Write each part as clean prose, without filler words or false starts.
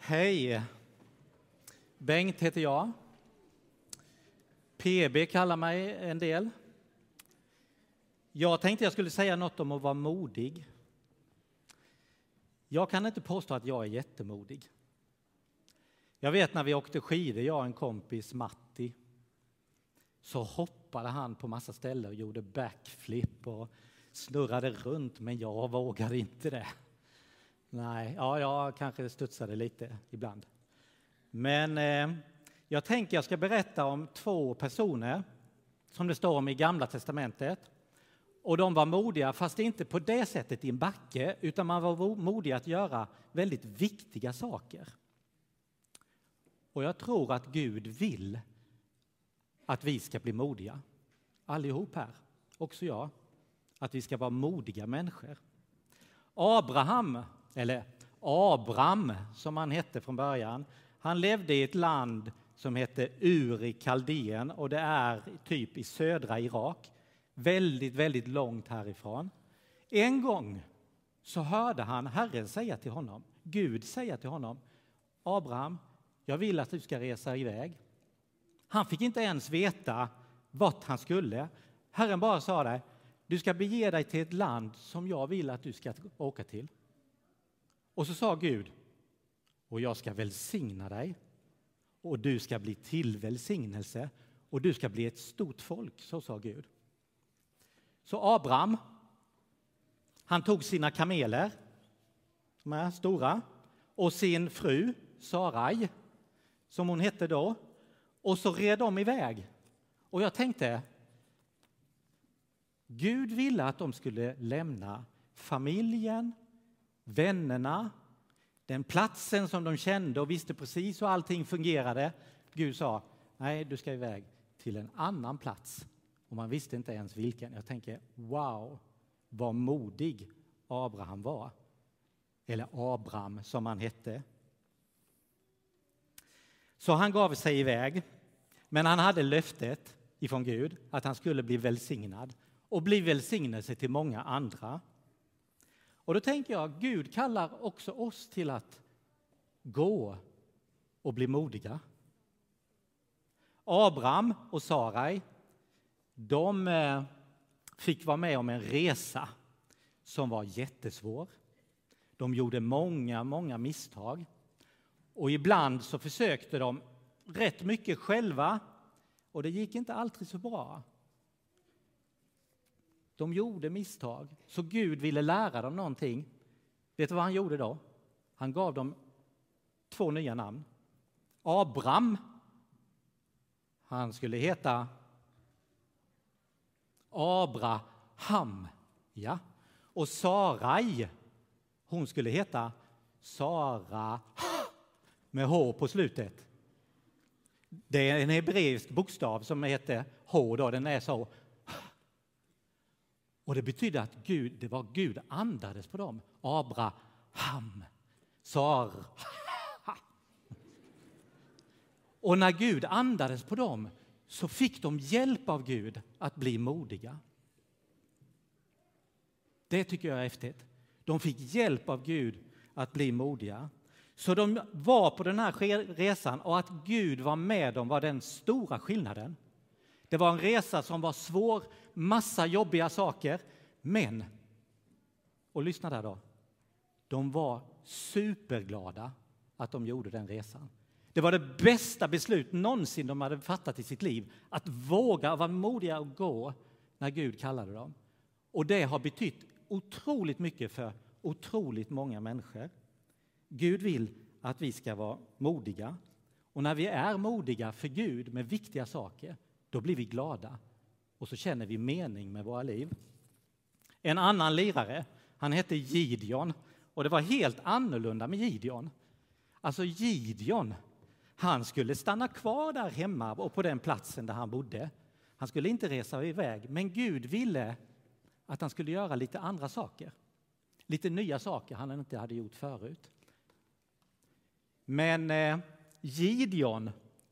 Hej, Bengt heter jag. PB kallar mig en del. Jag tänkte jag skulle säga något om att vara modig. Jag kan inte påstå att jag är jättemodig. Jag vet när vi åkte skidor, jag och en kompis, Matti, så hoppade han på massa ställen och gjorde backflip och snurrade runt, men jag vågade inte det. Nej, jag kanske studsade lite ibland. Men jag tänker jag ska berätta om 2 personer som det står om i Gamla testamentet. Och de var modiga, fast inte på det sättet i en backe, utan man var modig att göra väldigt viktiga saker. Och jag tror att Gud vill att vi ska bli modiga. Allihop här, också jag. Att vi ska vara modiga människor. Abram som han hette från början, han levde i ett land som hette Ur i Kaldén, och det är typ i södra Irak. Väldigt, väldigt långt härifrån. En gång så hörde han Herren säga till honom, Gud säga till honom, Abraham, jag vill att du ska resa iväg. Han fick inte ens veta vart han skulle. Herren bara sa det, du ska bege dig till ett land som jag vill att du ska åka till. Och så sa Gud, och jag ska välsigna dig, och du ska bli till välsignelse, och du ska bli ett stort folk, så sa Gud. Så Abraham, han tog sina kameler, de är stora, och sin fru Sarai, som hon hette då, och så red de iväg. Och jag tänkte, Gud ville att de skulle lämna familjen, vännerna, den platsen som de kände och visste precis hur allting fungerade. Gud sa, nej, du ska iväg till en annan plats. Och man visste inte ens vilken. Jag tänker, wow, vad modig Abraham var. Eller Abram som han hette. Så han gav sig iväg. Men han hade löftet ifrån Gud att han skulle bli välsignad. Och bli välsignelse till många andra. Och då tänker jag, Gud kallar också oss till att gå och bli modiga. Abraham och Sarai, de fick vara med om en resa som var jättesvår. De gjorde många misstag. Och ibland så försökte de rätt mycket själva. Och det gick inte alltid så bra. De gjorde misstag. Så Gud ville lära dem någonting. Vet du vad han gjorde då? Han gav dem 2 nya namn. Abram. Han skulle heta Abraham, ja. Och Sarai, hon skulle heta Sara med H på slutet. Det är en hebreisk bokstav som heter H då, den är så. Och det betyder att Gud andades på dem. Abraham, Sara. Och när Gud andades på dem så fick de hjälp av Gud att bli modiga. Det tycker jag är häftigt. De fick hjälp av Gud att bli modiga. Så de var på den här resan, och att Gud var med dem var den stora skillnaden. Det var en resa som var svår, massa jobbiga saker. Men, och lyssna där då, de var superglada att de gjorde den resan. Det var det bästa beslut någonsin de hade fattat i sitt liv. Att våga vara modiga och gå när Gud kallade dem. Och det har betytt otroligt mycket för otroligt många människor. Gud vill att vi ska vara modiga. Och när vi är modiga för Gud med viktiga saker, då blir vi glada. Och så känner vi mening med våra liv. En annan lirare, han hette Gideon. Och det var helt annorlunda med Gideon. Alltså Gideon, han skulle stanna kvar där hemma och på den platsen där han bodde. Han skulle inte resa iväg, men Gud ville att han skulle göra lite andra saker. Lite nya saker han inte hade gjort förut. Men Gideon,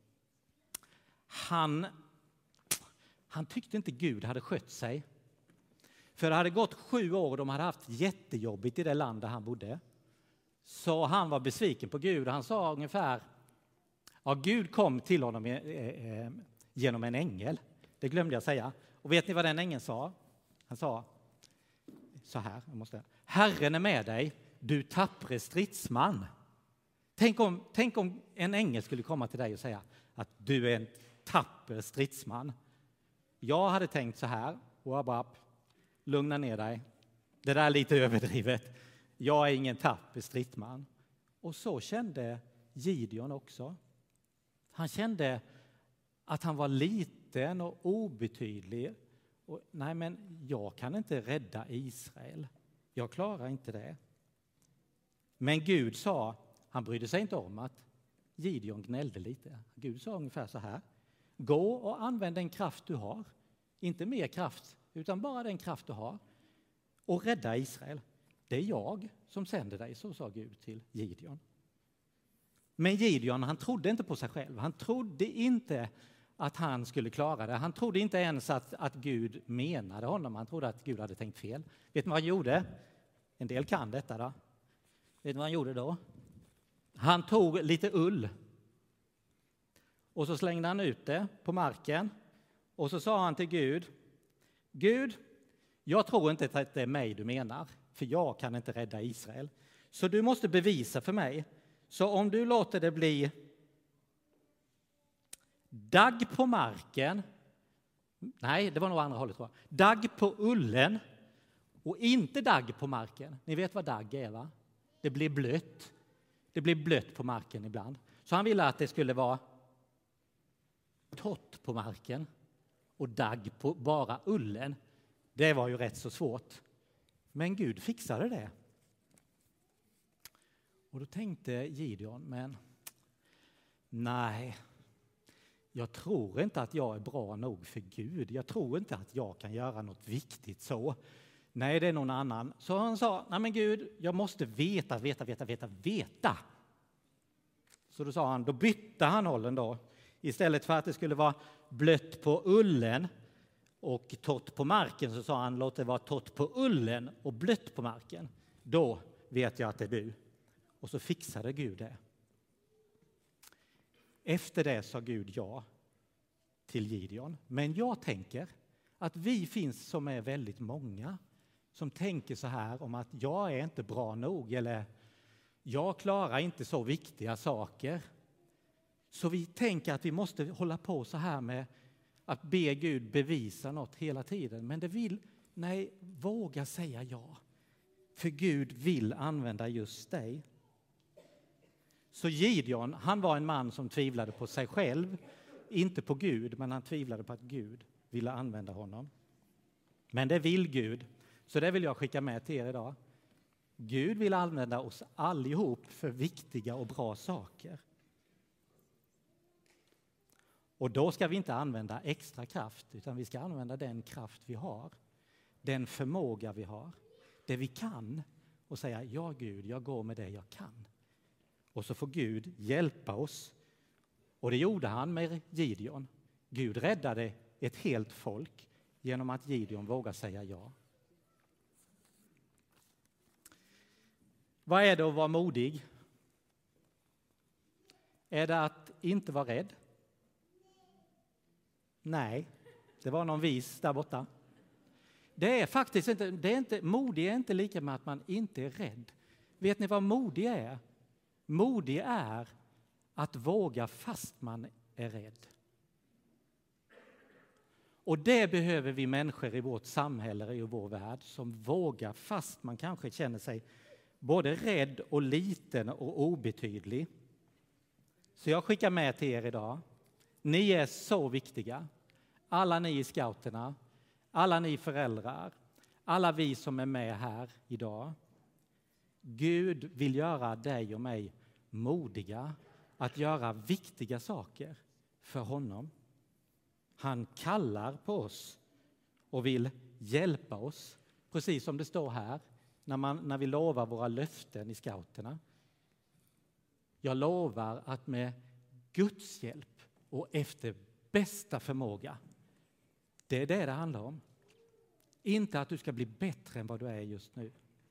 han tyckte inte Gud hade skött sig. För det hade gått 7 år och de hade haft jättejobbigt i det land där han bodde. Så han var besviken på Gud. Han sa ungefär, ja, Gud kom till honom genom en ängel. Det glömde jag säga. Och vet ni vad den ängeln sa? Han sa så här, Herren är med dig, du tappre stridsman. Tänk om en ängel skulle komma till dig och säga att du är en tapper stridsman. Jag hade tänkt så här, lugna ner dig. Det där är lite överdrivet. Jag är ingen tapper stridsman. Och så kände Gideon också. Han kände att han var liten och obetydlig. Och, nej, men jag kan inte rädda Israel. Jag klarar inte det. Men Gud sa, han brydde sig inte om att Gideon gnällde lite. Gud sa ungefär så här. Gå och använd den kraft du har. Inte mer kraft, utan bara den kraft du har. Och rädda Israel. Det är jag som sänder dig, så sa Gud till Gideon. Men Gideon, han trodde inte på sig själv. Han trodde inte att han skulle klara det. Han trodde inte ens att Gud menade honom. Han trodde att Gud hade tänkt fel. Vet ni vad han gjorde? En del kan detta då. Vet ni vad han gjorde då? Han tog lite ull. Och så slängde han ut det på marken. Och så sa han till Gud. Gud, jag tror inte att det är mig du menar. För jag kan inte rädda Israel. Så du måste bevisa för mig. Så om du låter det bli dagg på marken. Nej, det var nog andra hållet. Dagg på ullen. Och inte dagg på marken. Ni vet vad dagg är, va? Det blir blött. Det blir blött på marken ibland. Så han ville att det skulle vara torrt på marken. Och dagg på bara ullen. Det var ju rätt så svårt. Men Gud fixade det. Och då tänkte Gideon, men nej, jag tror inte att jag är bra nog för Gud. Jag tror inte att jag kan göra något viktigt så. Nej, det är någon annan. Så han sa, nej men Gud, jag måste veta. Så då sa han, då bytte han hållen då. Istället för att det skulle vara blött på ullen och torrt på marken så sa han, låt det vara torrt på ullen och blött på marken. Då vet jag att det är du. Och så fixade Gud det. Efter det sa Gud ja till Gideon. Men jag tänker att vi finns som är väldigt många som tänker så här om att jag är inte bra nog eller jag klarar inte så viktiga saker. Så vi tänker att vi måste hålla på så här med att be Gud bevisa något hela tiden. Men våga säga ja. För Gud vill använda just dig. Så Gideon, han var en man som tvivlade på sig själv. Inte på Gud, men han tvivlade på att Gud ville använda honom. Men det vill Gud. Så det vill jag skicka med till er idag. Gud vill använda oss allihop för viktiga och bra saker. Och då ska vi inte använda extra kraft, utan vi ska använda den kraft vi har. Den förmåga vi har. Det vi kan. Och säga, ja Gud, jag går med det jag kan. Och så får Gud hjälpa oss. Och det gjorde han med Gideon. Gud räddade ett helt folk genom att Gideon vågade säga ja. Vad är det att vara modig? Är det att inte vara rädd? Nej, det var någon vis där borta. Det är faktiskt inte, modig är inte lika med att man inte är rädd. Vet ni vad modig är? Modig är att våga fast man är rädd. Och det behöver vi människor i vårt samhälle och i vår värld som vågar fast man kanske känner sig både rädd och liten och obetydlig. Så jag skickar med till er idag. Ni är så viktiga. Alla ni i scouterna, alla ni föräldrar, alla vi som är med här idag. Gud vill göra dig och mig modiga att göra viktiga saker för honom. Han kallar på oss och vill hjälpa oss. Precis som det står här när vi lovar våra löften i scouterna. Jag lovar att med Guds hjälp och efter bästa förmåga. Det är det handlar om. Inte att du ska bli bättre än vad du är just nu.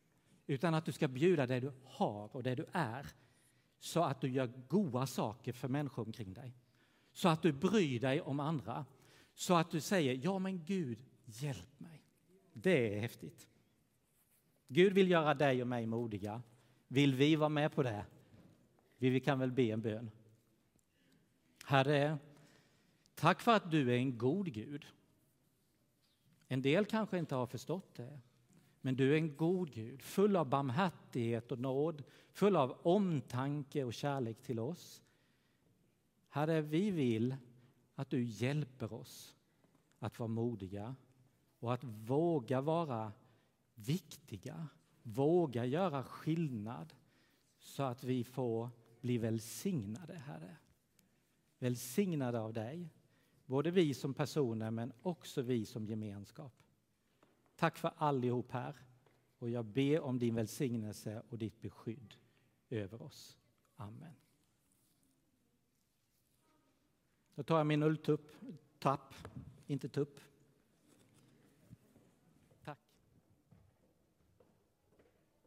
utan att du ska bjuda det du har och det du är, så att du gör goda saker för människor omkring dig. Så att du bryr dig om andra. Så att du säger, ja men Gud, hjälp mig. Det är häftigt. Gud vill göra dig och mig modiga. Vill vi vara med på det? Vi kan väl be en bön. Herre, tack för att du är en god Gud. En del kanske inte har förstått det. Men du är en god Gud, full av barmhärtighet och nåd, full av omtanke och kärlek till oss. Herre, vi vill att du hjälper oss att vara modiga och att våga vara viktiga, våga göra skillnad så att vi får bli välsignade, Herre. Välsignade av dig, både vi som personer men också vi som gemenskap. Tack för allihop här och jag ber om din välsignelse och ditt beskydd över oss. Amen. Då tar jag min ulltapp, inte tupp.